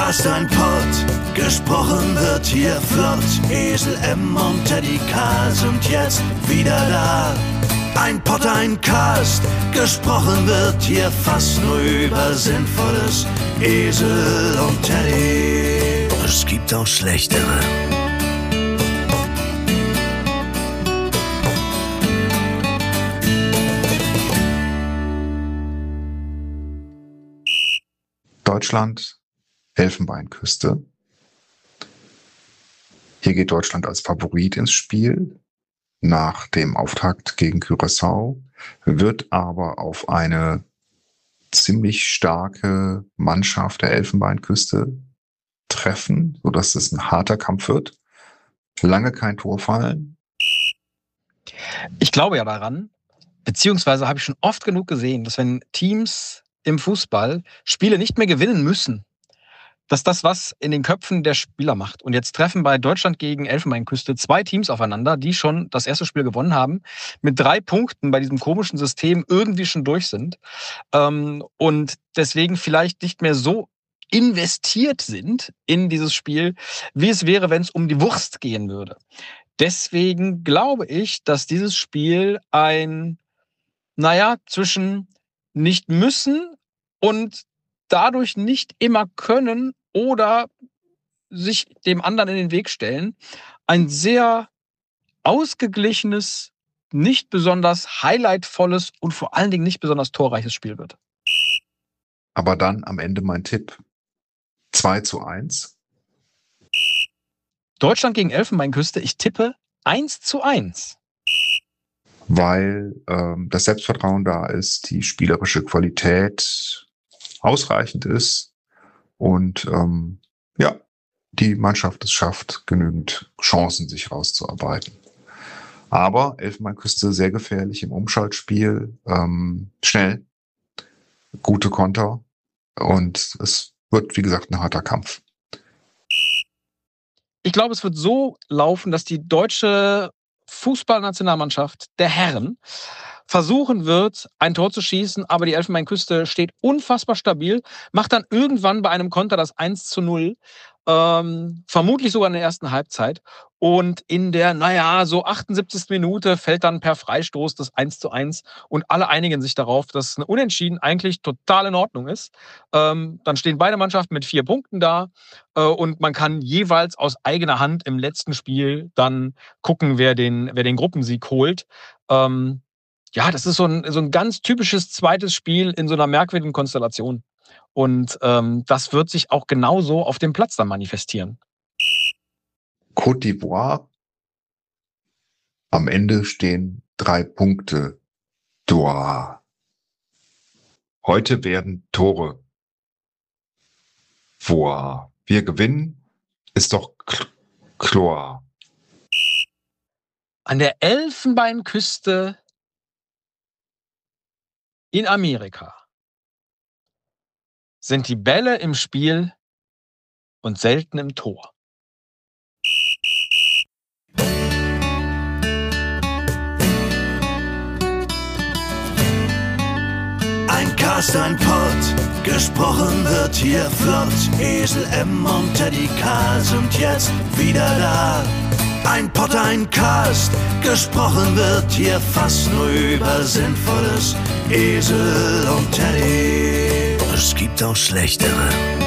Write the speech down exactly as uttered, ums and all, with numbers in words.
Cast, ein Pod, gesprochen wird hier flott. Esel M und Teddy K sind jetzt wieder da. Ein Pod, ein Cast, gesprochen wird hier fast nur über Sinnvolles. Esel und Teddy, es gibt auch schlechtere. Deutschland, Elfenbeinküste. Hier geht Deutschland als Favorit ins Spiel nach dem Auftakt gegen Curaçao, wird aber auf eine ziemlich starke Mannschaft der Elfenbeinküste treffen, sodass es ein harter Kampf wird. Lange kein Tor fallen. Ich glaube ja daran, beziehungsweise habe ich schon oft genug gesehen, dass wenn Teams im Fußball Spiele nicht mehr gewinnen müssen, dass das was in den Köpfen der Spieler macht. Und jetzt treffen bei Deutschland gegen Elfenbeinküste zwei Teams aufeinander, die schon das erste Spiel gewonnen haben, mit drei Punkten bei diesem komischen System irgendwie schon durch sind ähm, und deswegen vielleicht nicht mehr so investiert sind in dieses Spiel, wie es wäre, wenn es um die Wurst gehen würde. Deswegen glaube ich, dass dieses Spiel ein, naja, zwischen nicht müssen und dadurch nicht immer können oder sich dem anderen in den Weg stellen, ein sehr ausgeglichenes, nicht besonders highlightvolles und vor allen Dingen nicht besonders torreiches Spiel wird. Aber dann am Ende mein Tipp. zwei zu eins. Deutschland gegen Elfenbeinküste, ich tippe eins zu eins. Weil ähm, das Selbstvertrauen da ist, die spielerische Qualität ausreichend ist und ähm, ja, die Mannschaft es schafft, genügend Chancen sich rauszuarbeiten. Aber Elfenbeinküste sehr gefährlich im Umschaltspiel, ähm, schnell, gute Konter und es wird, wie gesagt, ein harter Kampf. Ich glaube, es wird so laufen, dass die deutsche Fußballnationalmannschaft der Herren versuchen wird, ein Tor zu schießen, aber die Elfenbeinküste steht unfassbar stabil, macht dann irgendwann bei einem Konter das eins zu null, ähm, vermutlich sogar in der ersten Halbzeit. Und in der, naja, so achtundsiebzigsten Minute fällt dann per Freistoß das eins zu eins und alle einigen sich darauf, dass eine Unentschieden eigentlich total in Ordnung ist. Ähm, dann stehen beide Mannschaften mit vier Punkten da äh, und man kann jeweils aus eigener Hand im letzten Spiel dann gucken, wer den, wer den Gruppensieg holt. Ähm, ja, das ist so ein, so ein ganz typisches zweites Spiel in so einer merkwürdigen Konstellation. Und ähm, das wird sich auch genauso auf dem Platz dann manifestieren. Côte d'Ivoire. Am Ende stehen drei Punkte. Doha. Heute werden Tore. Voa. Wir gewinnen, ist doch klar. An der Elfenbeinküste in Amerika sind die Bälle im Spiel und selten im Tor. Ein Cast, ein Pod, gesprochen wird hier flott. Esel M und Teddy K sind jetzt wieder da. Ein Pod, ein Cast, gesprochen wird hier fast nur über Sinnvolles. Esel und Teddy, es gibt auch schlechtere.